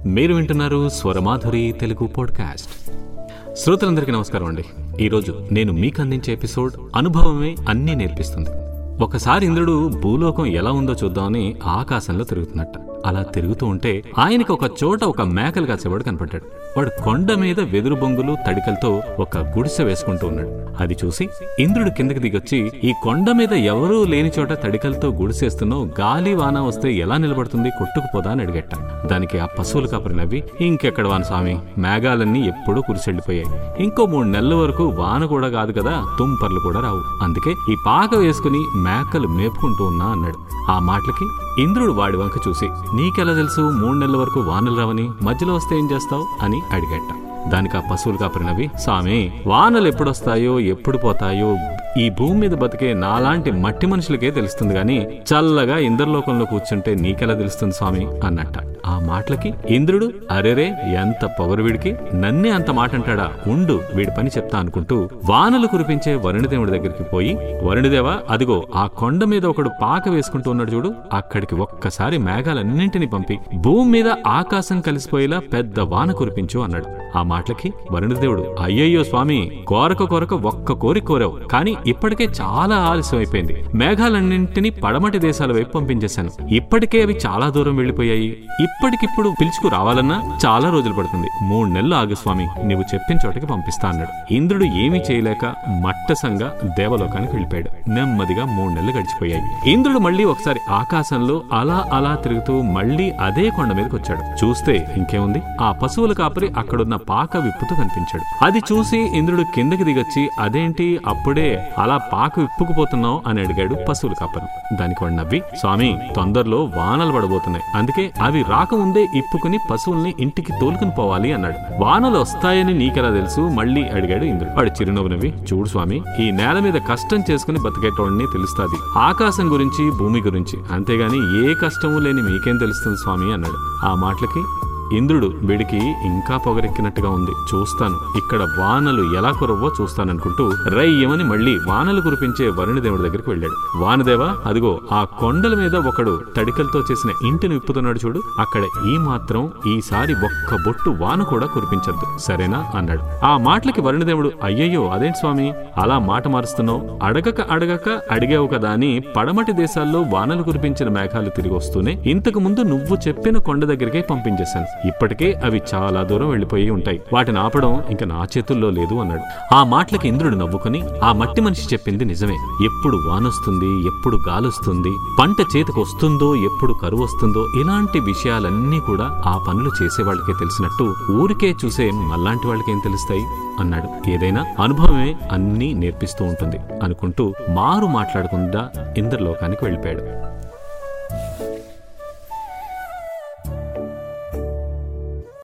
మీరు వింటున్నారు స్వరమాధురి తెలుగు పాడ్కాస్ట్. శ్రోతలందరికీ నమస్కారం అండి. ఈరోజు నేను మీకు అందించే ఎపిసోడ్ అనుభవమే అన్నీ నేర్పిస్తుంది. ఒకసారి ఇంద్రుడు భూలోకం ఎలా ఉందో చూద్దామని ఆకాశంలో తిరుగుతున్నట్ట. అలా తిరుగుతూ ఉంటే ఆయనకి ఒక చోట ఒక మేకలు కాసేవాడు కనపడ్డాడు. వాడు కొండ మీద వెదురు బొంగులు తడికలతో ఒక గుడిసె వేసుకుంటూ ఉన్నాడు. అది చూసి ఇంద్రుడు కిందకి దిగొచ్చి, ఈ కొండ మీద ఎవరూ లేని చోట తడికలతో గుడిసేస్తున్నావు, గాలి వాన వస్తే ఎలా నిలబడుతుంది, కొట్టుకుపోదా అని అడిగట్ట. దానికి ఆ పశువులు కాపరి నవ్వి, ఇంకెక్కడ వాన స్వామి, మేఘాలన్నీ ఎప్పుడూ కురిసెళ్లిపోయాయి, ఇంకో 3 నెలల వరకు వాన కూడా కాదు కదా, తుంపర్లు కూడా రావు, అందుకే ఈ పాక వేసుకుని మేకలు మేపుకుంటూ ఉన్నా అన్నాడు. ఆ మాటలకి ఇంద్రుడు వాడి వంక చూసి, నీకెలా తెలుసు 3 నెలల వరకు వానలు రావని, మధ్యలో వస్తే ఏం చేస్తావు అని అడిగట్ట. దానికి ఆ పశువులు కాపరినవి, స్వామి, వానలు ఎప్పుడొస్తాయో ఎప్పుడు పోతాయో ఈ భూమి మీద బతికే నాలాంటి మట్టి మనుషులకే తెలుస్తుంది గాని చల్లగా ఇంద్రలోకంలో కూర్చుంటే నీకెలా తెలుస్తుంది స్వామి అన్నట్ట. ఆ మాటలకి ఇంద్రుడు, అరెరే ఎంత పొగరు వీడికి, నన్నే అంత మాట అంటాడా, ఉండు వీడి పని చెప్తా అనుకుంటూ వానలు కురిపించే వరుణదేవుడి దగ్గరికి పోయి, వరుణదేవా, అదిగో ఆ కొండ మీద ఒకడు పాక వేసుకుంటూ ఉన్నాడు చూడు, అక్కడికి ఒక్కసారి మేఘాలన్నింటినీ పంపి భూమి మీద ఆకాశం కలిసిపోయేలా పెద్ద వాన కురిపించు అన్నాడు. ఆ మాటలకి వరుణదేవుడు, అయ్యయ్యో స్వామి, కోరక ఒక్క కోరిక కోరావు, కానీ ఇప్పటికే చాలా ఆలస్యం అయిపోయింది. మేఘాలన్నింటినీ పడమటి దేశాల వైపు పంపించేశాను, ఇప్పటికే అవి చాలా దూరం వెళ్లిపోయాయి, ఇప్పటికిప్పుడు పిలుచుకు రావాలన్నా చాలా రోజులు పడుతుంది, 3 నెలలు ఆగు స్వామి, నువ్వు చెప్పిన చోటకి పంపిస్తా అన్నాడు. ఇంద్రుడు ఏమీ చేయలేక మట్టసంగా దేవలోకానికి వెళ్ళిపోయాడు. నెమ్మదిగా 3 నెలలు గడిచిపోయాయి. ఇంద్రుడు మళ్లీ ఒకసారి ఆకాశంలో అలా తిరుగుతూ మళ్లీ అదే కొండ మీదకి వచ్చాడు. చూస్తే ఇంకేముంది, ఆ పశువుల కాపరి అక్కడున్న పాక విప్పుతూ కనిపించాడు. అది చూసి ఇంద్రుడు కిందకి దిగొచ్చి, అదేంటి అప్పుడే అలా పాక విప్పుకుపోతున్నావు అని అడిగాడు పశువుల కాపరి. దానికి వాడు నవ్వి, స్వామి, తొందరలో వానలు పడబోతున్నాయి, అందుకే అవి రాకముందే ఇప్పుకుని పశువుల్ని ఇంటికి తోలుకుని పోవాలి అన్నాడు. వానలు వస్తాయని నీకెలా తెలుసు మళ్లీ అడిగాడు ఇంద్రుడు. వాడు చిరునవ్వు నవ్వి, చూడు స్వామి, ఈ నేల మీద కష్టం చేసుకుని బతికేటోడిని తెలుస్తుంది ఆకాశం గురించి, భూమి గురించి, అంతేగాని ఏ కష్టము లేని మీకేం తెలుస్తుంది స్వామి అన్నాడు. ఆ మాటలకి ఇంద్రుడు, వీడికి ఇంకా పొగరెక్కినట్టుగా ఉంది, చూస్తాను, ఇక్కడ వానలు ఎలా కురవో చూస్తాననుకుంటూ రయ్యమని మళ్లీ వానలు కురిపించే వరుణదేవుడి దగ్గరికి వెళ్ళాడు. వానదేవా, అదిగో ఆ కొండల మీద ఒకడు తడికలతో చేసిన ఇంటిని విప్పుతున్నాడు చూడు, అక్కడ ఈ మాత్రం ఈసారి ఒక్క బొట్టు వాన కూడా కురిపించద్దు, సరేనా అన్నాడు. ఆ మాటలకి వరుణదేవుడు, అయ్యయ్యో అదేంటి స్వామి, అలా మాట మారుస్తున్నావు, అడగక అడిగావు కదా అని పడమటి దేశాల్లో వానలు కురిపించిన మేఘాలు తిరిగి వస్తూనే ఇంతకు ముందు నువ్వు చెప్పిన కొండ దగ్గరికే పంపించేశాను, ఇప్పటికే అవి చాలా దూరం వెళ్లిపోయి ఉంటాయి, వాటిని ఆపడం ఇంకా నా చేతుల్లో లేదు అన్నాడు. ఆ మాటలకి ఇంద్రుడు నవ్వుకుని, ఆ మట్టి మనిషి చెప్పింది నిజమే, ఎప్పుడు వానొస్తుంది, ఎప్పుడు గాలొస్తుంది, పంట చేతికి వస్తుందో ఎప్పుడు కరువు వస్తుందో, ఇలాంటి విషయాలన్నీ కూడా ఆ పనులు చేసే వాళ్ళకే తెలిసినట్టు ఊరికే చూసే మళ్ళాంటి వాళ్ళకేం తెలుస్తాయి అన్నాడు. ఏదైనా అనుభవమే అన్నీ నేర్పిస్తూ ఉంటుంది అనుకుంటూ మాట్లాడకుండా ఇంద్రలోకానికి వెళ్ళిపోయాడు.